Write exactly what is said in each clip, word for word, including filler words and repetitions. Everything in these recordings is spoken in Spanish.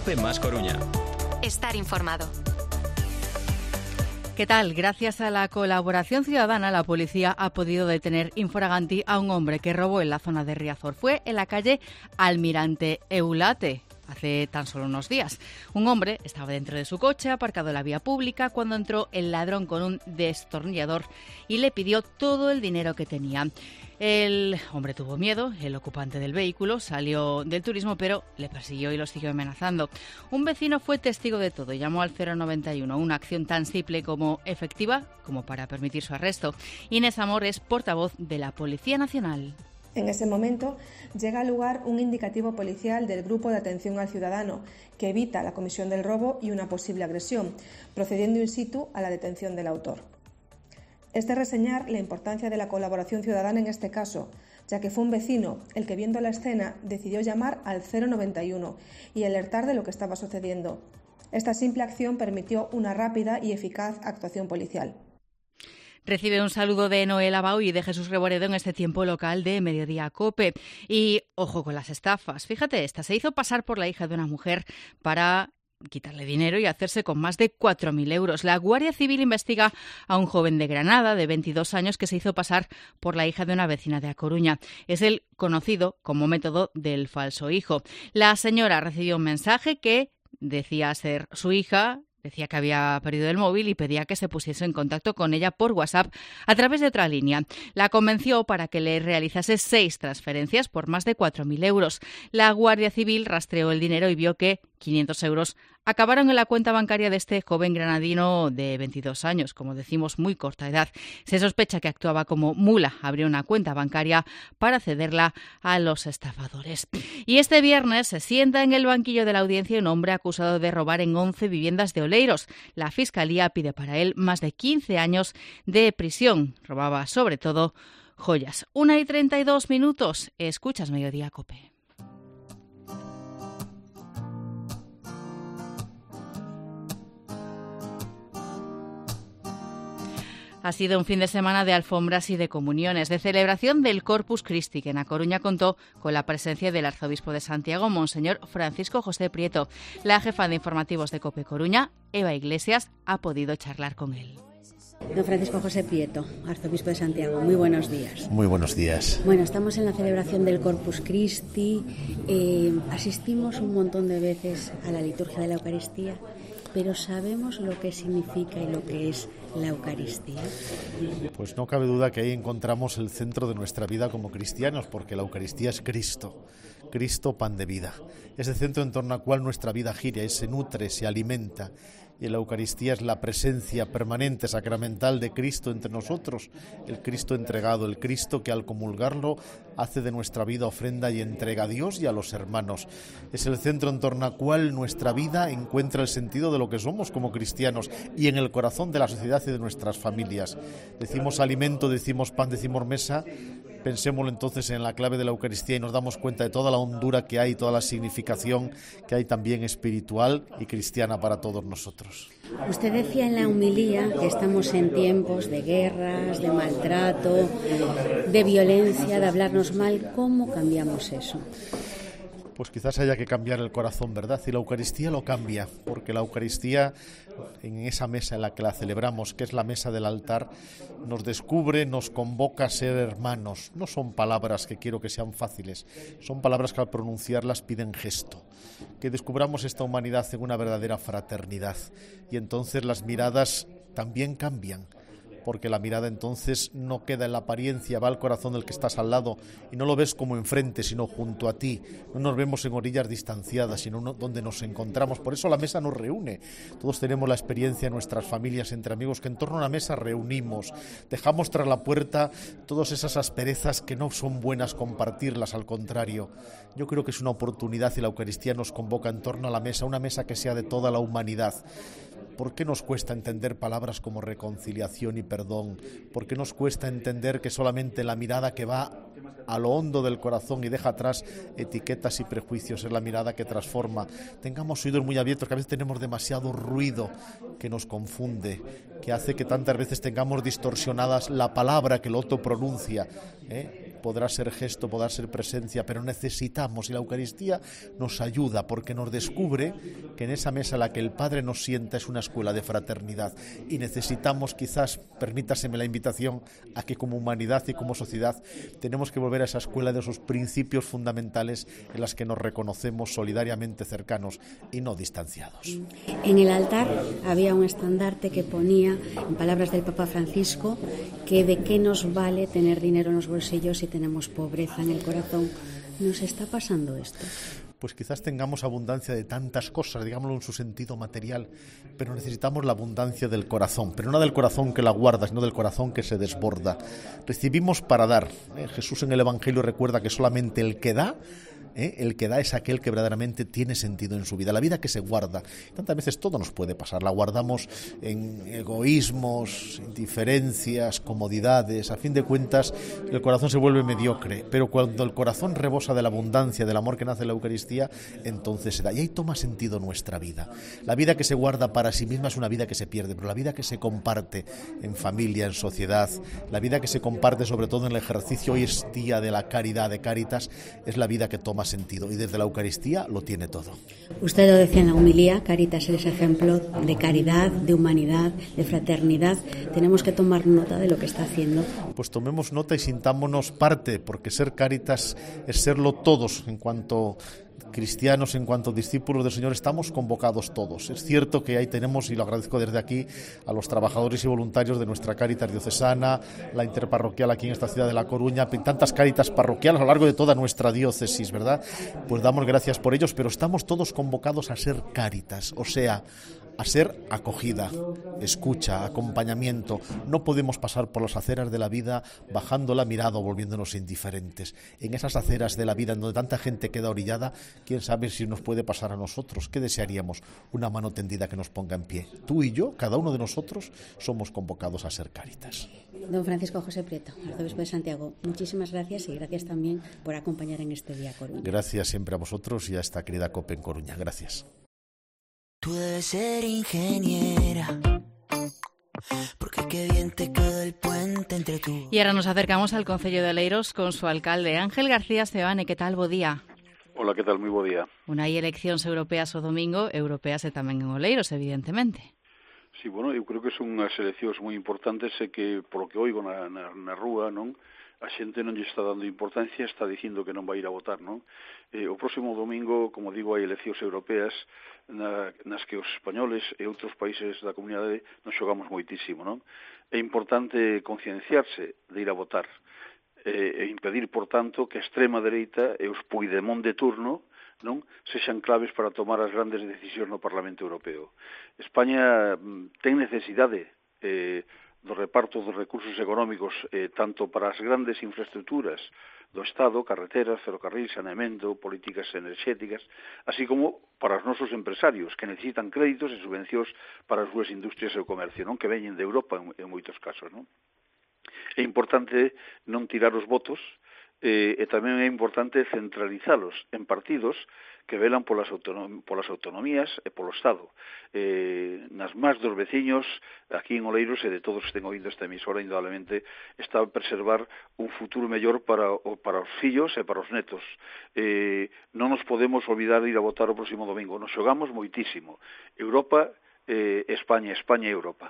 COPE más Coruña. Estar informado. ¿Qué tal? Gracias a la colaboración ciudadana, la policía ha podido detener infraganti a un hombre que robó en la zona de Riazor. Fue en la calle Almirante Eulate, hace tan solo unos días. Un hombre estaba dentro de su coche, aparcado en la vía pública, cuando entró el ladrón con un destornillador y le pidió todo el dinero que tenía. El hombre tuvo miedo, el ocupante del vehículo salió del turismo, pero le persiguió y lo siguió amenazando. Un vecino fue testigo de todo, llamó al cero noventa y uno, una acción tan simple como efectiva como para permitir su arresto. Inés Amor es portavoz de la Policía Nacional. En ese momento llega al lugar un indicativo policial del Grupo de Atención al Ciudadano que evita la comisión del robo y una posible agresión, procediendo in situ a la detención del autor. Es de reseñar la importancia de la colaboración ciudadana en este caso, ya que fue un vecino el que, viendo la escena, decidió llamar al cero noventa y uno y alertar de lo que estaba sucediendo. Esta simple acción permitió una rápida y eficaz actuación policial. Recibe un saludo de Noel Abau y de Jesús Reboredo en este tiempo local de Mediodía COPE. Y ojo con las estafas. Fíjate, esta se hizo pasar por la hija de una mujer para quitarle dinero y hacerse con más de cuatro mil euros. La Guardia Civil investiga a un joven de Granada de veintidós años que se hizo pasar por la hija de una vecina de A Coruña. Es el conocido como método del falso hijo. La señora recibió un mensaje que decía ser su hija. Decía que había perdido el móvil y pedía que se pusiese en contacto con ella por WhatsApp a través de otra línea. La convenció para que le realizase seis transferencias por más de cuatro mil euros. La Guardia Civil rastreó el dinero y vio que quinientos euros acabaron en la cuenta bancaria de este joven granadino de veintidós años, como decimos, muy corta edad. Se sospecha que actuaba como mula, abrió una cuenta bancaria para cederla a los estafadores. Y este viernes se sienta en el banquillo de la audiencia un hombre acusado de robar en once viviendas de Oleiros. La Fiscalía pide para él más de quince años de prisión. Robaba sobre todo joyas. Una y treinta y dos minutos. Escuchas Mediodía COPE. Ha sido un fin de semana de alfombras y de comuniones, de celebración del Corpus Christi, que en A Coruña contó con la presencia del arzobispo de Santiago, Monseñor Francisco José Prieto. La jefa de informativos de COPE Coruña, Eva Iglesias, ha podido charlar con él. Don Francisco José Prieto, arzobispo de Santiago, muy buenos días. Muy buenos días. Bueno, estamos en la celebración del Corpus Christi, eh, asistimos un montón de veces a la liturgia de la Eucaristía, pero ¿sabemos lo que significa y lo que es la Eucaristía? Pues no cabe duda que ahí encontramos el centro de nuestra vida como cristianos, porque la Eucaristía es Cristo, Cristo pan de vida. Es el centro en torno al cual nuestra vida gira y se nutre, se alimenta. Y la Eucaristía es la presencia permanente, sacramental de Cristo entre nosotros, el Cristo entregado, el Cristo que al comulgarlo hace de nuestra vida ofrenda y entrega a Dios y a los hermanos. Es el centro en torno al cual nuestra vida encuentra el sentido de lo que somos como cristianos y en el corazón de la sociedad y de nuestras familias. Decimos alimento, decimos pan, decimos mesa. Pensémoslo entonces en la clave de la Eucaristía y nos damos cuenta de toda la hondura que hay, toda la significación que hay también espiritual y cristiana para todos nosotros. Usted decía en la homilía que estamos en tiempos de guerras, de maltrato, de violencia, de hablarnos mal. ¿Cómo cambiamos eso? Pues quizás haya que cambiar el corazón, ¿verdad? Y la Eucaristía lo cambia, porque la Eucaristía, en esa mesa en la que la celebramos, que es la mesa del altar, nos descubre, nos convoca a ser hermanos. No son palabras que quiero que sean fáciles, son palabras que al pronunciarlas piden gesto. Que descubramos esta humanidad en una verdadera fraternidad. Y entonces las miradas también cambian, porque la mirada entonces no queda en la apariencia, va al corazón del que estás al lado y no lo ves como enfrente, sino junto a ti. No nos vemos en orillas distanciadas, sino donde nos encontramos. Por eso la mesa nos reúne. Todos tenemos la experiencia en nuestras familias, entre amigos, que en torno a una mesa reunimos. Dejamos tras la puerta todas esas asperezas que no son buenas compartirlas, al contrario. Yo creo que es una oportunidad y la Eucaristía nos convoca en torno a la mesa, una mesa que sea de toda la humanidad. ¿Por qué nos cuesta entender palabras como reconciliación y perdón? ¿Por qué nos cuesta entender que solamente la mirada que va a lo hondo del corazón y deja atrás etiquetas y prejuicios es la mirada que transforma? Tengamos oídos muy abiertos, que a veces tenemos demasiado ruido que nos confunde, que hace que tantas veces tengamos distorsionadas la palabra que el otro pronuncia, ¿eh? podrá ser gesto, podrá ser presencia, pero necesitamos, y la Eucaristía nos ayuda porque nos descubre que en esa mesa a la que el Padre nos sienta es una escuela de fraternidad, y necesitamos, quizás, permítaseme la invitación, a que como humanidad y como sociedad tenemos que volver a esa escuela de esos principios fundamentales en las que nos reconocemos solidariamente cercanos y no distanciados. En el altar había un estandarte que ponía, en palabras del Papa Francisco, que de qué nos vale tener dinero en los bolsillos si tenemos pobreza en el corazón. ¿Nos está pasando esto? Pues quizás tengamos abundancia de tantas cosas, digámoslo en su sentido material, pero necesitamos la abundancia del corazón, pero no del corazón que la guarda, sino del corazón que se desborda. Recibimos para dar. ¿eh? Jesús en el Evangelio recuerda que solamente el que da, ¿eh? el que da es aquel que verdaderamente tiene sentido en su vida, la vida que se guarda. Tantas veces todo nos puede pasar, la guardamos en egoísmos, en diferencias, comodidades, a fin de cuentas el corazón se vuelve mediocre, pero cuando el corazón rebosa de la abundancia, del amor que nace en la Eucaristía, entonces se da, y ahí toma sentido nuestra vida. La vida que se guarda para sí misma es una vida que se pierde, pero la vida que se comparte en familia, en sociedad, la vida que se comparte sobre todo en el ejercicio, hoy es día de la caridad, de Cáritas, es la vida que toma sentido, y desde la Eucaristía lo tiene todo. Usted lo decía en la homilía, Cáritas es ejemplo de caridad, de humanidad, de fraternidad. Tenemos que tomar nota de lo que está haciendo. Pues tomemos nota y sintámonos parte, porque ser Cáritas es serlo todos en cuanto cristianos, en cuanto discípulos del Señor, estamos convocados todos. Es cierto que ahí tenemos, y lo agradezco desde aquí, a los trabajadores y voluntarios de nuestra Cáritas diocesana, la interparroquial aquí en esta ciudad de La Coruña, tantas Cáritas parroquiales a lo largo de toda nuestra diócesis, ¿verdad? Pues damos gracias por ellos, pero estamos todos convocados a ser Cáritas, o sea, a ser acogida, escucha, acompañamiento. No podemos pasar por las aceras de la vida bajando la mirada o volviéndonos indiferentes. En esas aceras de la vida en donde tanta gente queda orillada, quién sabe si nos puede pasar a nosotros. ¿Qué desearíamos? Una mano tendida que nos ponga en pie. Tú y yo, cada uno de nosotros, somos convocados a ser Cáritas. Don Francisco José Prieto, arzobispo de Santiago, muchísimas gracias, y gracias también por acompañar en este día Coruña. Gracias siempre a vosotros y a esta querida COPE en Coruña. Gracias. Tú debes ser ingeniera, porque qué bien te quedó el puente entre tú. Y ahora nos acercamos al Concello de Oleiros con su alcalde, Ángel García Seoane. ¿Qué tal? Bo día. Hola, ¿qué tal? Muy bo día. Unha hai eleccións europeas o domingo, europeas e tamén en Oleiros, evidentemente. Sí, bueno, eu creo que son unhas eleccións moi importantes e que, polo que oigo na, na, na rúa, non, a xente non lle está dando importancia, está dicindo que non vai ir a votar, non? Eh, o próximo domingo, como digo, hai eleccións europeas na, nas que os españoles e outros países da comunidade nos xogamos moitísimo, non? É importante concienciarse de ir a votar e, e impedir, por tanto, que a extrema dereita e os Puigdemont de turno non sexan claves para tomar as grandes decisións no Parlamento Europeo. España ten necesidade eh, do reparto dos recursos económicos eh, tanto para as grandes infraestructuras do Estado, carreteras, ferrocarril, saneamento, políticas enerxéticas, así como para os nosos empresarios que necesitan créditos e subvencións para as súas industrias e o comercio, non, que veñen de Europa en, en moitos casos, non? É importante non tirar os votos, Eh, e tamén é importante centralizalos en partidos que velan polas, autonom- polas autonomías e polo Estado. Eh, nas más dos veciños, aquí en Oleiros e de todos que estén oíndo esta emisora, indudablemente, está a preservar un futuro mellor para, o, para os fillos e para os netos. Eh, non nos podemos olvidar de ir a votar o próximo domingo. Nos xogamos moitísimo. Europa, eh, España, España e Europa.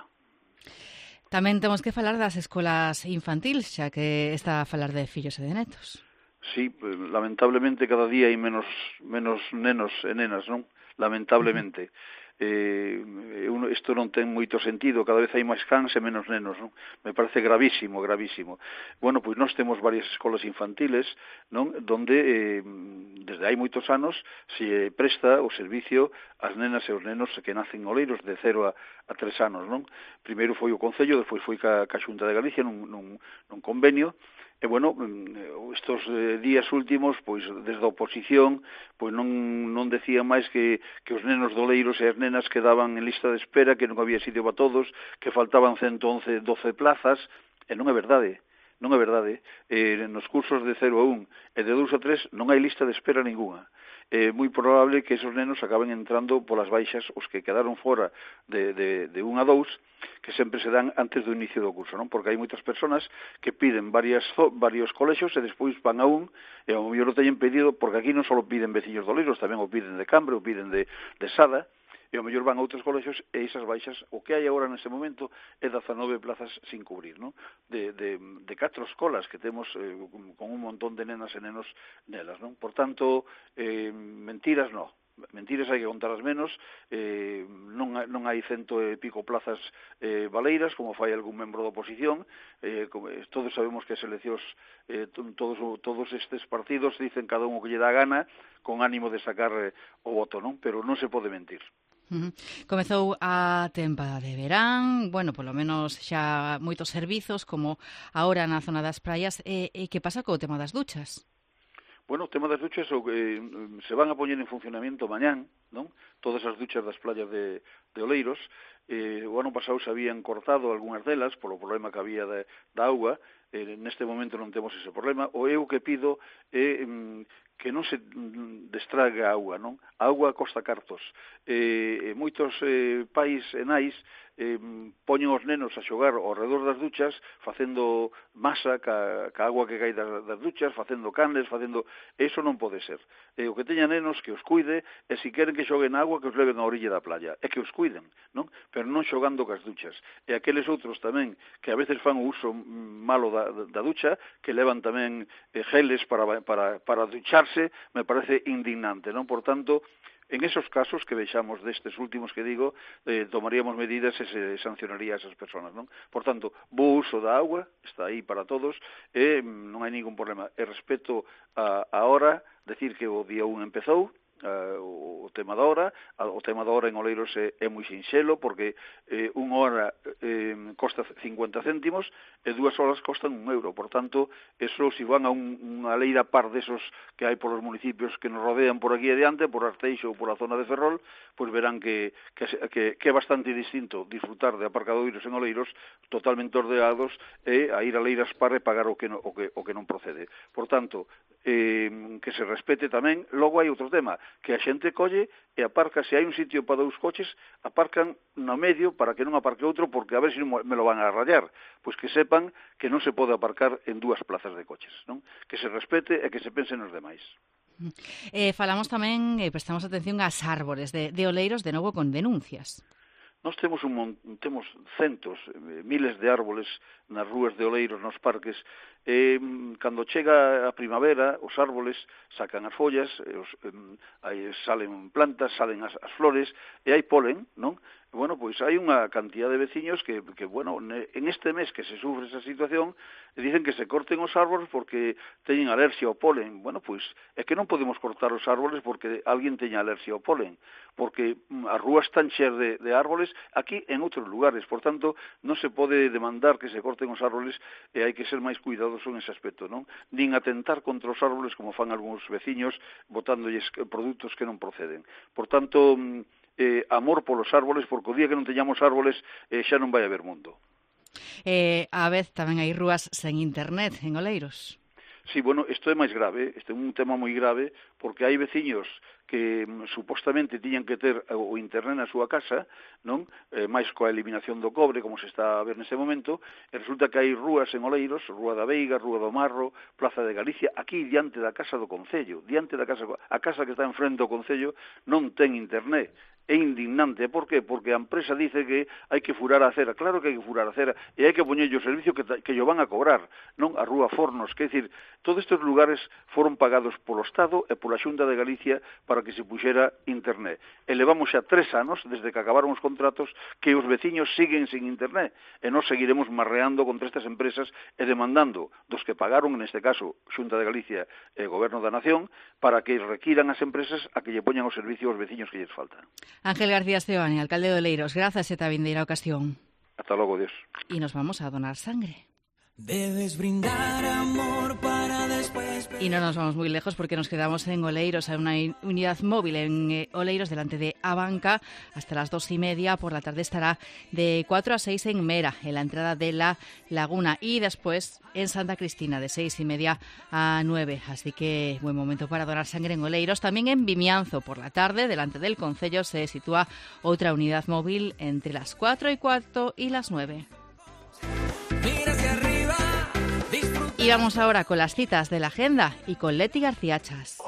Tamén temos que falar das escolas infantiles, xa que está a falar de fillos e de netos. Sí, lamentablemente cada día hai menos menos nenos e nenas, non? Lamentablemente. Eh, isto non ten moito sentido, cada vez hai máis cans e menos nenos, non? Me parece gravísimo, gravísimo. Bueno, pois nós temos varias escolas infantiles, non? Donde eh, desde hai moitos anos se presta o servicio ás nenas e os nenos que nacen oleiros de cero a, a tres anos, non? Primeiro foi o Concello, despois foi ca, ca Xunta de Galicia nun, nun, nun convenio. E, bueno, estos días últimos, pois, desde a oposición, pois non, non decían máis que, que os nenos de Oleiros e as nenas quedaban en lista de espera, que non había sitio para todos, que faltaban ciento once, doce plazas, e non é verdade, non é verdade. Eh, nos cursos de cero a un e de dous a tres non hai lista de espera ninguna. é moi probable que esos nenos acaben entrando polas baixas os que quedaron fora de, de, de un a dous, que sempre se dan antes do inicio do curso, non? Porque hai moitas persoas que piden varias, varios colexios e despois van a un, e ao mellor o teñen pedido, porque aquí non só piden veciños de Oleiros, tamén o piden de Cambre, o piden de, de Sada, e ao mellor van a outros colexios e esas baixas, o que hai agora neste momento é dezanove plazas sin cubrir, non? De, de, de catro escolas que temos eh, con un montón de nenas e nenos nelas, non? Por tanto, eh, mentiras non. Mentiras hai que contarlas menos, eh, non, non hai cento e pico plazas eh, baleiras, como fai algún membro da oposición, eh, como, todos sabemos que as eleccións, eh, todos, todos estes partidos dicen cada un o que lle dá gana, con ánimo de sacar eh, o voto, non? Pero non se pode mentir. Uh-huh. Comezou a tempada de verán, bueno, polo menos xa moitos servizos, como agora na zona das praias, e, e que pasa co tema das duchas? Bueno, o tema das duchas o, eh, se van a poñer en funcionamento mañán, non? Todas as duchas das playas de, de Oleiros. Eh, o ano pasado se habían cortado algunhas delas polo problema que había de, da auga. Eh, neste momento non temos ese problema. O eu que pido é eh, que non se destraga a auga, non? A auga costa cartos. Eh, moitos eh, pais e nais eh, poñen os nenos a xogar ao redor das duchas facendo masa ca, ca agua que cae das, das duchas, facendo canles, facendo... Eso non pode ser. Eh, o que teña nenos que os cuide e se queren que xoguen agua que os leven a orilla da playa. É que os cuiden, non? Pero non xogando cas duchas. E aqueles outros tamén que a veces fan o uso malo da, da ducha, que levan tamén eh, geles para, para, para ducharse, me parece indignante, non? Por tanto, en esos casos que vexamos destes últimos que digo, eh, tomaríamos medidas e se sancionaría a esas persoas, non? Por tanto, bo uso da agua, está aí para todos, e non hai ningún problema. E respecto a, a hora, decir que o día un empezou, Uh, o tema da hora, o tema da hora en Oleiros é, é moi sinxelo, porque eh, unha hora eh, costa cincuenta céntimos e dúas horas costan un euro. Por tanto, eso, se van a un, unha leira par desos que hai por os municipios que nos rodean por aquí adiante, por Arteixo ou por a zona de Ferrol, pois verán que, que, que, que é bastante distinto disfrutar de aparcadoiros en Oleiros totalmente ordeados e a ir a leiras par e pagar o que, no, o que, o que non procede. Por tanto, eh, que se respete tamén. Logo hai outro tema, que a xente colle e aparca, se hai un sitio para dous coches, aparcan no medio para que non aparque outro, porque a ver se non me lo van a rayar. Pois que sepan que non se pode aparcar en dúas plazas de coches, non? Que se respete e que se pense nos demais. Eh, falamos tamén, eh, prestamos atención ás árbores de, de Oleiros, de novo con denuncias. Nós temos un mon, temos centos, miles de árboles nas rúas de Oleiros, nos parques. E, cando chega a primavera, os árboles sacan as follas, os, eh, salen plantas, salen as, as flores, e hai polen, non? Bueno, pois hai unha cantidad de veciños que, que, bueno, en este mes que se sufre esa situación, dicen que se corten os árboles porque teñen alerxia ao polen. Bueno, pois é que non podemos cortar os árboles porque alguén teña alerxia ao polen, porque as rúas están cheas de, de árboles aquí en outros lugares. Por tanto, non se pode demandar que se corten os árboles e hai que ser máis cuidadoso en ese aspecto, non? Nin atentar contra os árboles como fan algúns veciños botándolles produtos que non proceden. Por tanto, eh, amor polos árboles, porque o día que non teñamos árboles eh, xa non vai haber mundo. Eh, a vez tamén hai rúas sen internet en Oleiros. Sí, bueno, isto é máis grave, isto é un tema moi grave, porque hai veciños que mm, supostamente tiñan que ter o internet na súa casa, non? Eh, máis coa eliminación do cobre, como se está a ver neste momento, e resulta que hai rúas en Oleiros, Rúa da Veiga, Rúa do Marro, Plaza de Galicia, aquí diante da casa do Concello, diante da casa, a casa que está enfrente do Concello non ten internet. É indignante. Por qué? Porque a empresa dice que hai que furar a acera. Claro que hai que furar a acera e hai que poñer o servicio que, que yo van a cobrar, non? A Rúa Fornos, que decir, todos estes lugares foron pagados polo Estado e pola Xunta de Galicia para que se puxera internet. E levamos xa tres anos, desde que acabaron os contratos, que os veciños siguen sin internet. E nós seguiremos marreando contra estas empresas e demandando dos que pagaron, neste caso, Xunta de Galicia e Goberno da Nación, para que requiran as empresas a que lle poñan o servicio aos veciños que lles faltan. Ángel García Esteban, alcalde de Oleiros, grazas e ta vindeira ocasión. Hasta logo, Dios. Y nos vamos a donar sangre. Debes brindar amor para después... Y no nos vamos muy lejos porque nos quedamos en Oleiros, en una unidad móvil en eh, Oleiros, delante de Abanca, hasta las dos y media. Por la tarde estará de cuatro a seis en Mera, en la entrada de la Laguna. Y después en Santa Cristina, de seis y media a nueve. Así que buen momento para donar sangre en Oleiros. También en Vimianzo, por la tarde, delante del concello, se sitúa otra unidad móvil entre las cuatro y cuarto y las nueve. Y vamos ahora con las citas de la agenda y con Leti García Chas.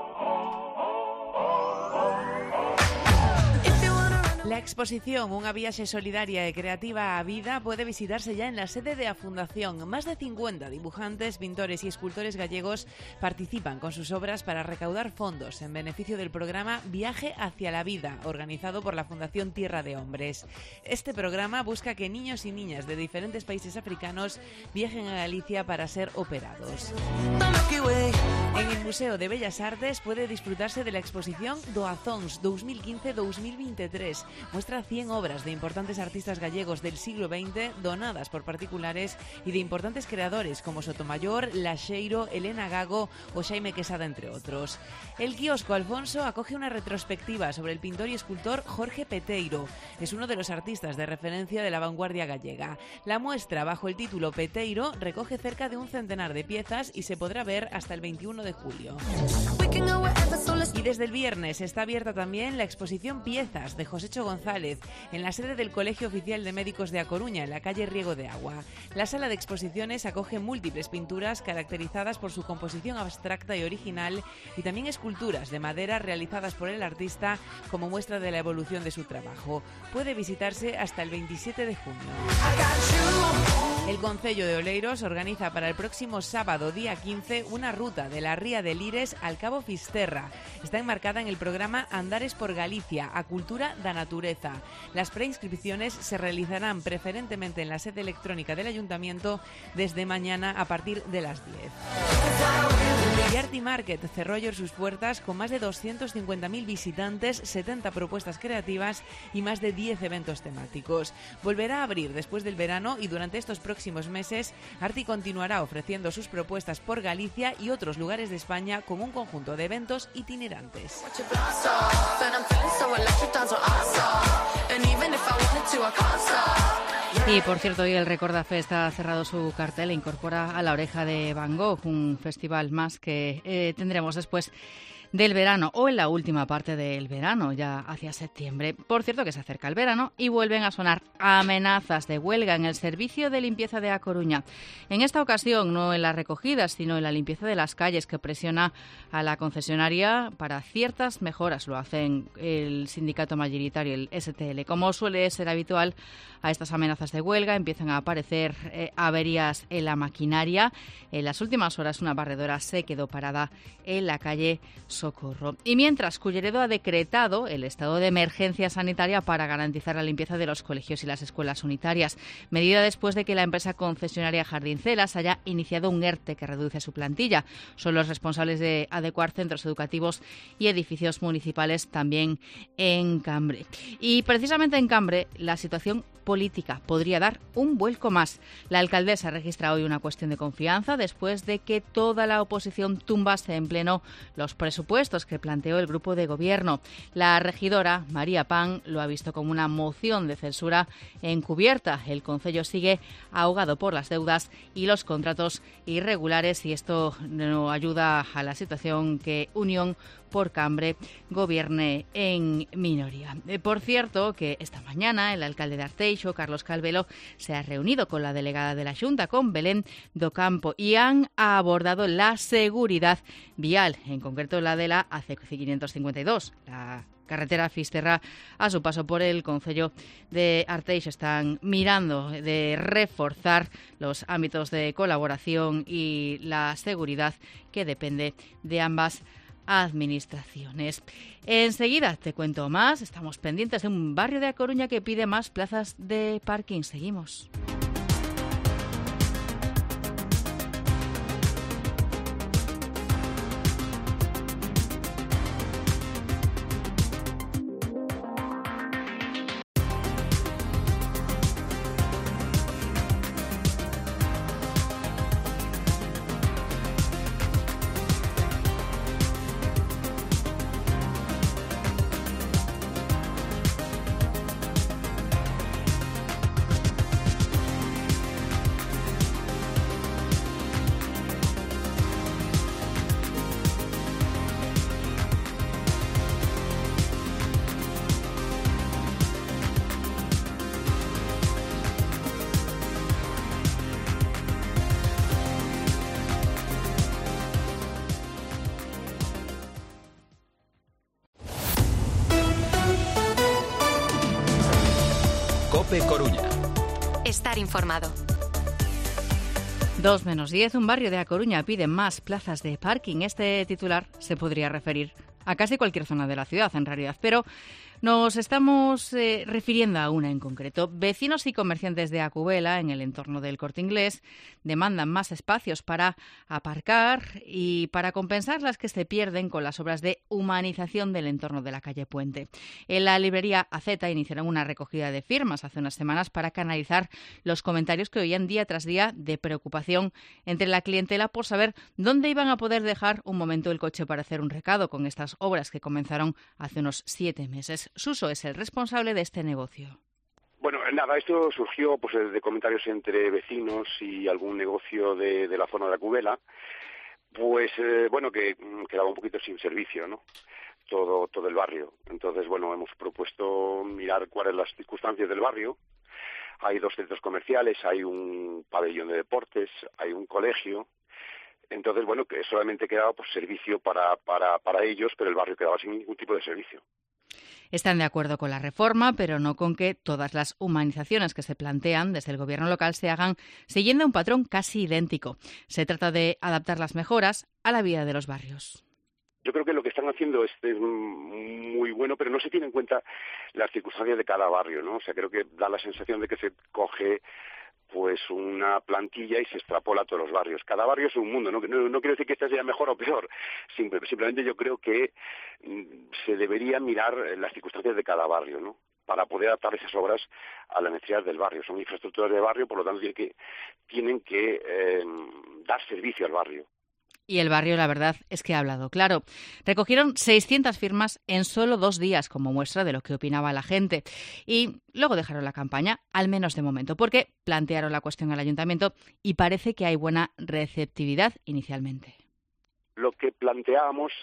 La exposición Unha viaxe solidaria e creativa á vida pode visitarse ya en la sede de la Fundación. Más de cincuenta dibujantes, pintores y escultores gallegos participan con sus obras para recaudar fondos en beneficio del programa Viaje hacia la Vida, organizado por la Fundación Tierra de Hombres. Este programa busca que niños y niñas de diferentes países africanos viajen a Galicia para ser operados. En el Museo de Bellas Artes puede disfrutarse de la exposición Doazóns dos mil quince dos mil veintitrés. Muestra cien obras de importantes artistas gallegos del siglo veinte donadas por particulares y de importantes creadores como Sotomayor, Laxeiro, Elena Gago o Xaime Quesada, entre otros. El kiosco Alfonso acoge una retrospectiva sobre el pintor y escultor Jorge Peteiro. Es uno de los artistas de referencia de la vanguardia gallega. La muestra, bajo el título Peteiro, recoge cerca de un centenar de piezas y se podrá ver hasta el veintiuno de julio. Y desde el viernes está abierta también la exposición Piezas de Josécho González en la sede del Colegio Oficial de Médicos de A Coruña, en la calle Riego de Agua. La sala de exposiciones acoge múltiples pinturas caracterizadas por su composición abstracta y original, y también esculturas de madera realizadas por el artista como muestra de la evolución de su trabajo. Puede visitarse hasta el veintisiete de junio. El Concello de Oleiros organiza para el próximo sábado, día quince, una ruta de la Ría de Lires al Cabo Fisterra. Está enmarcada en el programa Andares por Galicia, a Cultura da Natureza. Las preinscripciones se realizarán preferentemente en la sede electrónica del Ayuntamiento desde mañana a partir de las diez. The Arty Market cerró ayer sus puertas con más de doscientos cincuenta mil visitantes, setenta propuestas creativas y más de diez eventos temáticos. Volverá a abrir después del verano y durante estos próximos meses Arty continuará ofreciendo sus propuestas por Galicia y otros lugares de España con un conjunto de eventos itinerantes. Y por cierto, hoy el Recordafest ha cerrado su cartel e incorpora a La Oreja de Van Gogh, un festival más que eh, tendremos después del verano o en la última parte del verano, ya hacia septiembre. Por cierto que se acerca el verano y vuelven a sonar amenazas de huelga en el servicio de limpieza de A Coruña. En esta ocasión no en las recogidas, sino en la limpieza de las calles, que presiona a la concesionaria para ciertas mejoras. Lo hacen el sindicato mayoritario, el S T L. Como suele ser habitual, a estas amenazas de huelga empiezan a aparecer eh, averías en la maquinaria. En las últimas horas una barredora se quedó parada en la calle Socorro. Y mientras, Culleredo ha decretado el estado de emergencia sanitaria para garantizar la limpieza de los colegios y las escuelas unitarias, medida después de que la empresa concesionaria Jardincelas haya iniciado un ERTE que reduce su plantilla. Son los responsables de adecuar centros educativos y edificios municipales también en Cambre. Y precisamente en Cambre la situación política podría dar un vuelco más. La alcaldesa registra hoy una cuestión de confianza después de que toda la oposición tumbase en pleno los presupuestos que planteó el grupo de gobierno. La regidora María Pan lo ha visto como una moción de censura encubierta. El concello sigue ahogado por las deudas y los contratos irregulares, y esto no ayuda a la situación que Unión por Cambre gobierne en minoría. Por cierto, que esta mañana el alcalde de Arteixo, Carlos Calvelo, se ha reunido con la delegada de la Xunta, con Belén do Campo, y han abordado la seguridad vial, en concreto la de la A C quinientos cincuenta y dos, la carretera Fisterra. A su paso por el concello de Arteixo están mirando de reforzar los ámbitos de colaboración y la seguridad que depende de ambas administraciones. Enseguida te cuento más. Estamos pendientes de un barrio de A Coruña que pide más plazas de parking. Seguimos. COPE Coruña. Estar informado. Dos menos diez, un barrio de A Coruña pide más plazas de parking. Este titular se podría referir a casi cualquier zona de la ciudad, en realidad, pero nos estamos eh, refiriendo a una en concreto. Vecinos y comerciantes de Acubela, en el entorno del Corte Inglés, demandan más espacios para aparcar y para compensar las que se pierden con las obras de humanización del entorno de la calle Puente. En la librería A Z iniciaron una recogida de firmas hace unas semanas para canalizar los comentarios que oían día tras día de preocupación entre la clientela por saber dónde iban a poder dejar un momento el coche para hacer un recado con estas obras que comenzaron hace unos siete meses. Suso es el responsable de este negocio. Bueno, nada, esto surgió pues de comentarios entre vecinos y algún negocio de, de la zona de Acubela, pues eh, bueno, que quedaba un poquito sin servicio, ¿no? Todo, todo el barrio. Entonces, bueno, hemos propuesto mirar cuáles son las circunstancias del barrio. Hay dos centros comerciales, hay un pabellón de deportes, hay un colegio. Entonces, bueno, que solamente quedaba pues servicio para, para, para ellos, pero el barrio quedaba sin ningún tipo de servicio. Están de acuerdo con la reforma, pero no con que todas las humanizaciones que se plantean desde el gobierno local se hagan siguiendo un patrón casi idéntico. Se trata de adaptar las mejoras a la vida de los barrios. Yo creo que lo que están haciendo es, es muy bueno, pero no se tiene en cuenta las circunstancias de cada barrio, ¿no? O sea, creo que da la sensación de que se coge pues una plantilla y se extrapola a todos los barrios. Cada barrio es un mundo, no, no, no quiero decir que este sea mejor o peor, Simple, simplemente yo creo que mm, se debería mirar las circunstancias de cada barrio, ¿no? Para poder adaptar esas obras a las necesidades del barrio. Son infraestructuras de barrio, por lo tanto tienen que, tienen que eh, dar servicio al barrio. Y el barrio, la verdad, es que ha hablado claro. Recogieron seiscientas firmas en solo dos días como muestra de lo que opinaba la gente. Y luego dejaron la campaña, al menos de momento, porque plantearon la cuestión al ayuntamiento y parece que hay buena receptividad inicialmente. Lo que planteábamos,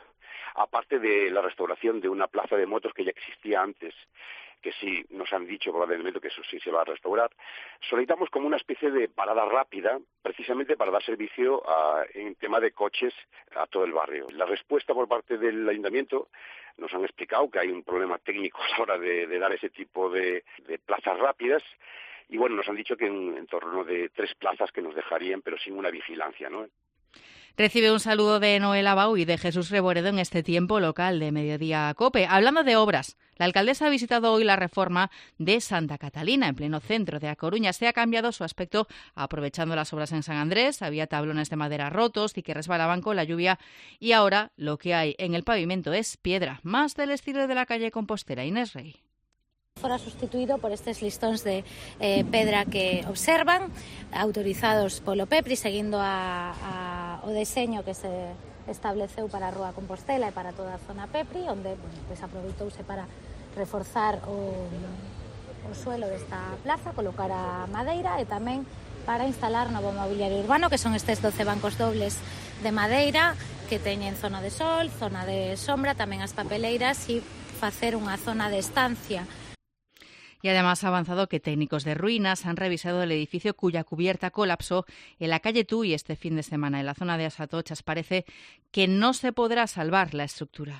aparte de la restauración de una plaza de motos que ya existía antes, que sí nos han dicho probablemente que eso sí se va a restaurar, solicitamos como una especie de parada rápida, precisamente para dar servicio a, en tema de coches a todo el barrio. La respuesta por parte del ayuntamiento nos han explicado que hay un problema técnico a la hora de, de dar ese tipo de, de plazas rápidas, y bueno, nos han dicho que en, en torno de tres plazas que nos dejarían, pero sin una vigilancia, ¿no? Recibe un saludo de Noel Abau y de Jesús Reboredo en este tiempo local de Mediodía COPE. Hablando de obras, la alcaldesa ha visitado hoy la reforma de Santa Catalina, en pleno centro de A Coruña. Se ha cambiado su aspecto aprovechando las obras en San Andrés. Había tablones de madera rotos y que resbalaban con la lluvia. Y ahora lo que hay en el pavimento es piedra, más del estilo de la calle Compostela. Inés Rey. Fora sustituído por estes listóns de eh, pedra que observan, autorizados polo PEPRI, seguindo a, a, o deseño que se estableceu para a Rúa Compostela e para toda a zona PEPRI, onde bueno, pues, aproveitouse para reforzar o, o suelo desta plaza, colocar a madeira e tamén para instalar novo mobiliario urbano, que son estes doce bancos dobles de madeira que teñen zona de sol, zona de sombra, tamén as papeleiras e facer unha zona de estancia. Y además ha avanzado que técnicos de ruinas han revisado el edificio cuya cubierta colapsó en la calle Tuy este fin de semana. En la zona de Asatochas parece que no se podrá salvar la estructura.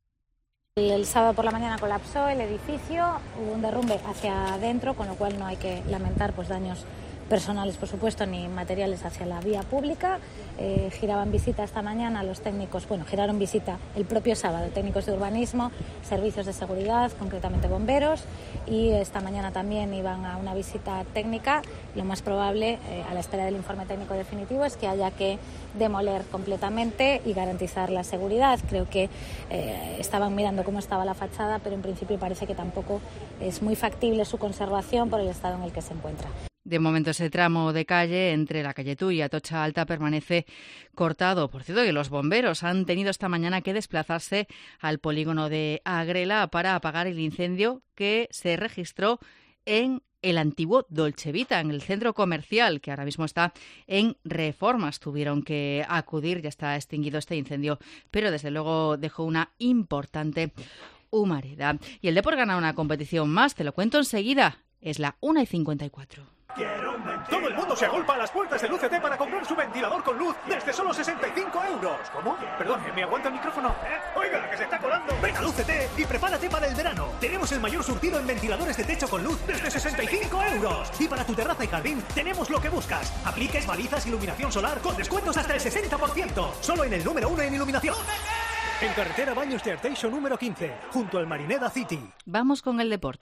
El sábado por la mañana colapsó el edificio, hubo un derrumbe hacia adentro, con lo cual no hay que lamentar pues, daños personales, por supuesto, ni materiales hacia la vía pública. Eh, giraban visita esta mañana los técnicos, bueno, giraron visita el propio sábado, técnicos de urbanismo, servicios de seguridad, concretamente bomberos, y esta mañana también iban a una visita técnica. Lo más probable, eh, a la espera del informe técnico definitivo, es que haya que demoler completamente y garantizar la seguridad. Creo que eh, estaban mirando cómo estaba la fachada, pero en principio parece que tampoco es muy factible su conservación por el estado en el que se encuentra. De momento ese tramo de calle entre la calle Tuy y Atocha Alta permanece cortado. Por cierto, que los bomberos han tenido esta mañana que desplazarse al polígono de Agrela para apagar el incendio que se registró en el antiguo Dolce Vita, en el centro comercial, que ahora mismo está en reformas. Tuvieron que acudir, ya está extinguido este incendio, pero desde luego dejó una importante humareda. Y el Depor gana una competición más, te lo cuento enseguida. Es la una y cincuenta y cuatro. Quiero un Todo el mundo se agolpa a las puertas del U C T para comprar su ventilador con luz desde solo sesenta y cinco euros. ¿Cómo? Perdón, ¿me aguanta el micrófono? ¿Eh? Oiga, que se está colando. Ven al U C T y prepárate para el verano. Tenemos el mayor surtido en ventiladores de techo con luz desde sesenta y cinco euros. Y para tu terraza y jardín tenemos lo que buscas. Apliques, balizas, iluminación solar con descuentos hasta el sesenta por ciento. Solo en el número uno en iluminación. En carretera Baños de Arteixo número quince, junto al Marineda City. Vamos con el deporte.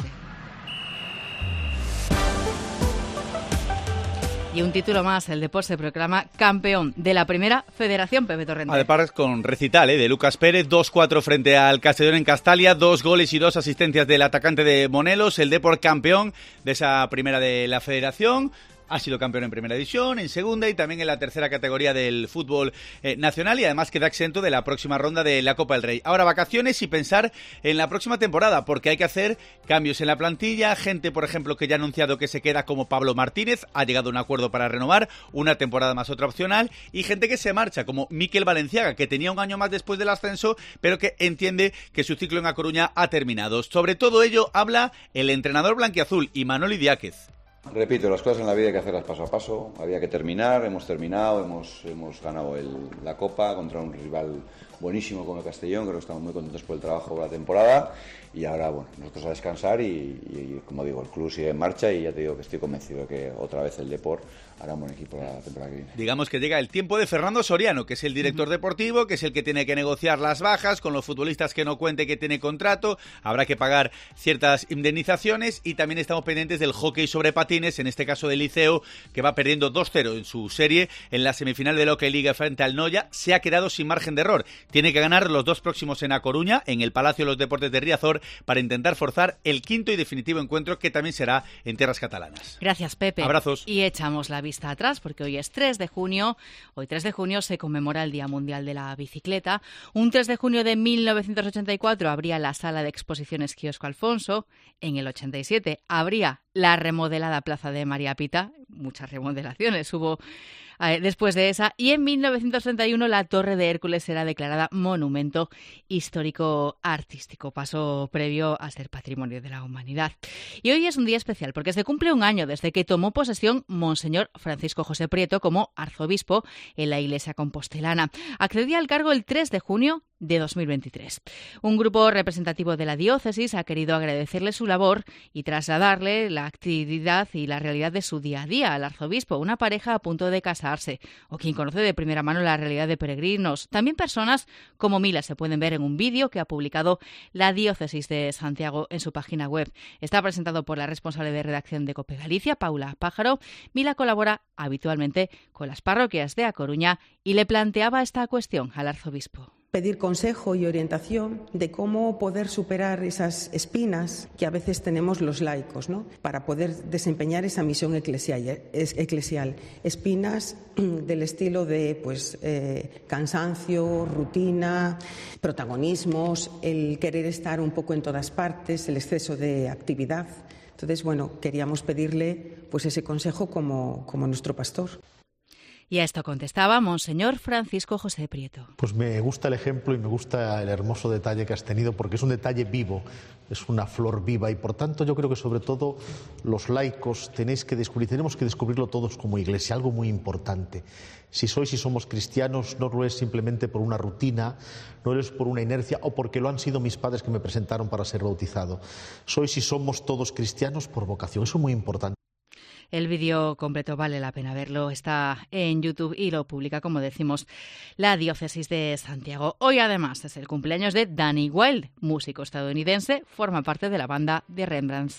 Y un título más, el Depor se proclama campeón de la primera federación, Pepe Torrente. Además con recital ¿eh? de Lucas Pérez, dos cuatro frente al Castellón en Castalia, dos goles y dos asistencias del atacante de Monelos, el Depor campeón de esa primera de la federación. Ha sido campeón en primera división, en segunda y también en la tercera categoría del fútbol eh, nacional y además queda exento de la próxima ronda de la Copa del Rey. Ahora vacaciones y pensar en la próxima temporada porque hay que hacer cambios en la plantilla, gente por ejemplo que ya ha anunciado que se queda como Pablo Martínez, ha llegado a un acuerdo para renovar, una temporada más otra opcional y gente que se marcha como Mikel Valenciaga que tenía un año más después del ascenso pero que entiende que su ciclo en A Coruña ha terminado. Sobre todo ello habla el entrenador blanquiazul Imanol Idiáquez. Repito, las cosas en la vida hay que hacerlas paso a paso, había que terminar, hemos terminado, hemos, hemos ganado el, la Copa contra un rival buenísimo como el Castellón, creo que estamos muy contentos por el trabajo de la temporada y ahora, bueno, nosotros a descansar y, y, como digo, el club sigue en marcha y ya te digo que estoy convencido de que otra vez el Depor hará un buen equipo la temporada que viene. Digamos que llega el tiempo de Fernando Soriano, que es el director uh-huh. deportivo, que es el que tiene que negociar las bajas con los futbolistas que no cuente que tiene contrato, habrá que pagar ciertas indemnizaciones y también estamos pendientes del hockey sobre patines, en este caso del Liceo, que va perdiendo dos cero en su serie en la semifinal de la Hockey Liga frente al Noia, se ha quedado sin margen de error. Tiene que ganar los dos próximos en A Coruña, en el Palacio de los Deportes de Riazor, para intentar forzar el quinto y definitivo encuentro que también será en tierras catalanas. Gracias, Pepe. Abrazos. Y echamos la vista atrás porque hoy es tres de junio. Hoy tres de junio se conmemora el Día Mundial de la Bicicleta. Un tres de junio de mil novecientos ochenta y cuatro abría la sala de exposiciones Quiosco Alfonso. En el ochenta y siete abría la remodelada Plaza de María Pita. Muchas remodelaciones hubo eh, después de esa. Y en mil novecientos treinta y uno la Torre de Hércules será declarada Monumento Histórico Artístico, paso previo a ser Patrimonio de la Humanidad. Y hoy es un día especial porque se cumple un año desde que tomó posesión Monseñor Francisco José Prieto como arzobispo en la Iglesia compostelana. Accedía al cargo el tres de junio de dos mil veintitrés. Un grupo representativo de la diócesis ha querido agradecerle su labor y trasladarle la actividad y la realidad de su día a día al arzobispo, una pareja a punto de casarse o quien conoce de primera mano la realidad de peregrinos. También personas como Mila se pueden ver en un vídeo que ha publicado la diócesis de Santiago en su página web. Está presentado por la responsable de redacción de COPE Galicia, Paula Pájaro. Mila colabora habitualmente con las parroquias de A Coruña y le planteaba esta cuestión al arzobispo. Pedir consejo y orientación de cómo poder superar esas espinas que a veces tenemos los laicos, ¿no? Para poder desempeñar esa misión eclesial. eclesial. Espinas del estilo de pues, eh, cansancio, rutina, protagonismos, el querer estar un poco en todas partes, el exceso de actividad. Entonces, bueno, queríamos pedirle pues, ese consejo como, como nuestro pastor. Y a esto contestaba Monseñor Francisco José Prieto. Pues me gusta el ejemplo y me gusta el hermoso detalle que has tenido porque es un detalle vivo, es una flor viva y por tanto yo creo que sobre todo los laicos tenéis que descubrir, tenemos que descubrirlo todos como iglesia, algo muy importante. Si sois y somos cristianos no lo es simplemente por una rutina, no lo es por una inercia o porque lo han sido mis padres que me presentaron para ser bautizado. Sois y somos todos cristianos por vocación, eso es muy importante. El vídeo completo vale la pena verlo, está en YouTube y lo publica, como decimos, la diócesis de Santiago. Hoy además es el cumpleaños de Danny Wilde, músico estadounidense, forma parte de la banda de Rembrandts.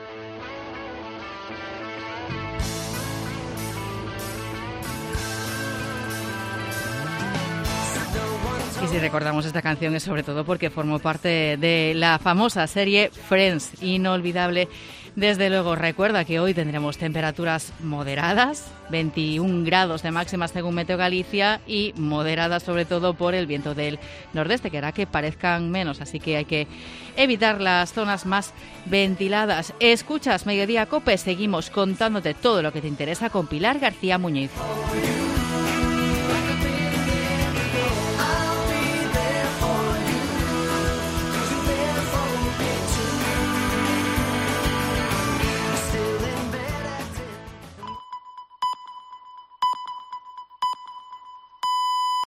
Y si recordamos esta canción es sobre todo porque formó parte de la famosa serie Friends, inolvidable. Desde luego, recuerda que hoy tendremos temperaturas moderadas, veintiún grados de máximas según Meteo Galicia y moderadas sobre todo por el viento del nordeste, que hará que parezcan menos, así que hay que evitar las zonas más ventiladas. Escuchas Mediodía Cope, seguimos contándote todo lo que te interesa con Pilar García Muñiz.